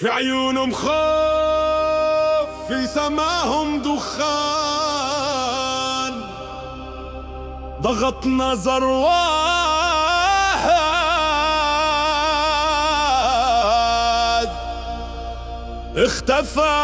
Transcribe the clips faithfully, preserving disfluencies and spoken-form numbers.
في عيونهم خوف، في سماهم دخان، ضغط نظر واحد اختفى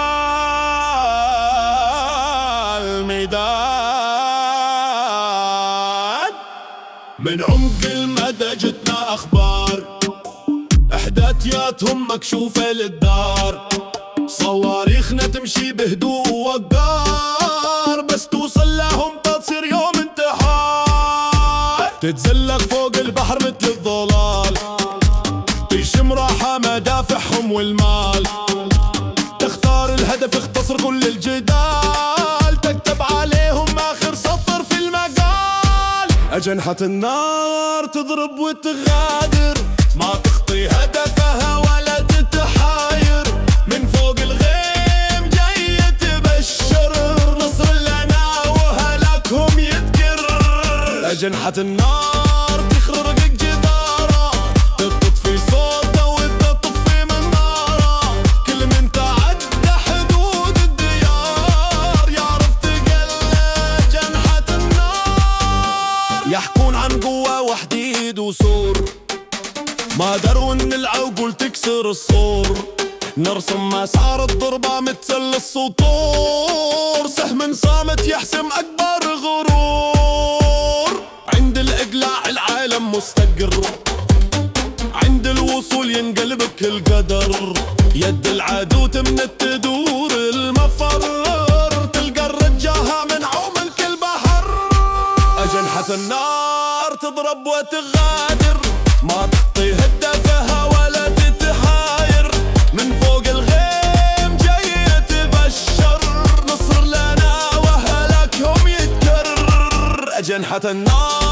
الميدان. من عمق المدى جتنا أخبار، إحداثياتهم مكشوفة للدار، صواريخنا تمشي بهدوء ووقار، بس توصل لهم تصير يوم انتحار. تتزلق فوق البحر مثل الظلال، تشم راحة مدافعهم والمال، تختار الهدف اختصر كل الجدال، تكتب عليهم آخر سطر في المقال. أجنحة النار تضرب وتغادر، ما تخطي هدفها ولا تتحاير، من فوق الغيم جاي تبشر، نصر لنا وهلاكهم يتكرر. أجنحة النار تخرق جدارة، تطفي صوته وتطفي منارة، كل من تعدى حدود الديار يعرف تقلد جنحة النار. يحكون عن قوة وحديد وسور، ما دروا ان العقول تكسر الصور، نرسم مسار الضربة مثل السطور، سهم صامت يحسم اكبر غرور. عند الاقلاع العالم مستقر، عند الوصول ينقلب كل قدر، يد العدو تمنت تدور المفر، تلقى الرجاها من عوم كل بحر. أجنحة النار تضرب وتغادر، ما تخطي هدفها ولا تتحاير، من فوق الغيم جاي تبشر، نصر لنا وهلاكهم يتكرر. أجنحة النار